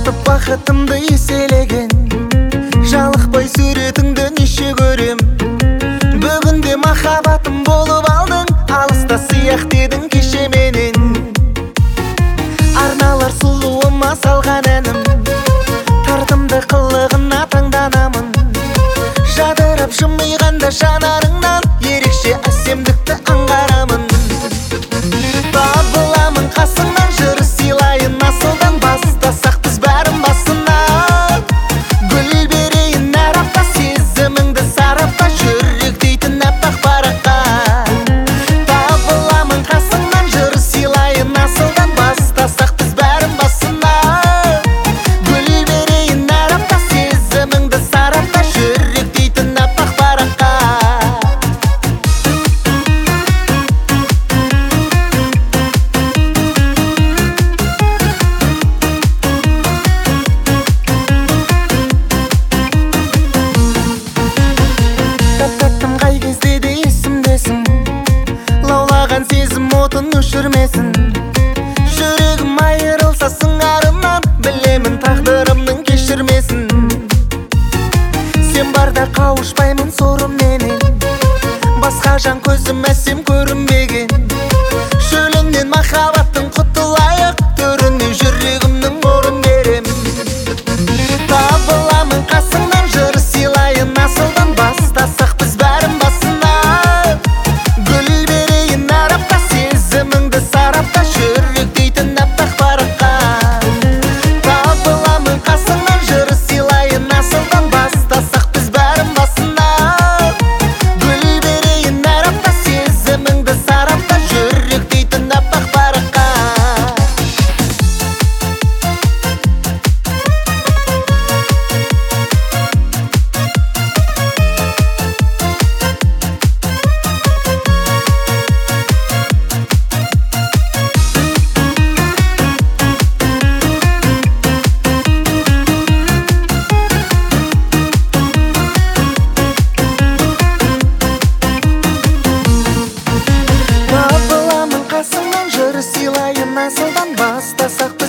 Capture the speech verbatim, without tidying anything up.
тартып бақытымды еселеген, жалықпай суретіңді неше көрем. Бүгінде махаббатым болып алдың, алыста сияқ дедің кеше менен. Арналар сұлуыма салған әнім, тартымды қылығына таңданамын. Жадырап жымиғанда жанарыңнан ерекше әсемдікті аңғарамын. Табыламын қасыңнан, жыр сыйлайын асылдан, бастасақ біз бәрін басынан. Гүл берейін әр апта, сезіміңді сарапта, жүрек дейтін әппақ параққа. Табыламын қасыңнан, жыр сыйлайын асылдан, бастасақ біз бәрін басынан. Гүл берейін әр апта, сезіміңді сарапта, жүрек дейтін әппақ параққа. Таттым қай кезде де есімдесің, лаулаған сезім отын өшірмесін. Жүрегім айырылса сыңарымнан, білемін тағдырымның кешірмесін. Сен барда қауышпаймын сорымменен, басқа жан көзім әсем көрінбеген. Шөліңнен махаббаттың құтылайық, төріне жүрегімнің орын берем. Табыламын қасыңнан, жыр сыйлайын асылдан, бастасақ біз бәрін басынан. Гүл берейін әр апта, сезіміңді сарапта, жүрек дейтін әппақ параққа. Табыламын қасыңнан, жыр сыйлайын асылдан, бастасақ біз бәрін басынан. Гүл берейін әр апта, сезіміңді сарапта, жүрек дейтін әппақ параққа. Табыламын қасыңнан, жыр сыйлайын асылдан, бастасақ